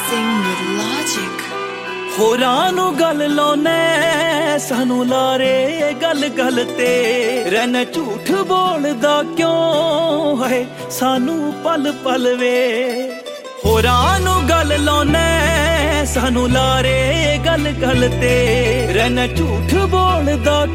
Sing with logic. ਹੋਰਾਂ ਨੂੰ ਗੱਲ ਲਾਉਨੇ ਸਾਨੂੰ ਲਾਰੇ ਗੱਲ ਗੱਲ ਤੇ ਰਹਿਣਾ ਝੂਠ ਬੋਲਦਾ ਕਿਉਂ ਹੈ ਸਾਨੂੰ ਪਲ ਪਲ ਵੇ ਹੋਰਾਂ ਨੂੰ ਗੱਲ ਲਾਉਨੇ ਸਾਨੂੰ ਲਾਰੇ ਗੱਲ ਗੱਲ ਤੇ ਰਹਿਣਾ ਝੂਠ ਬੋਲਦਾ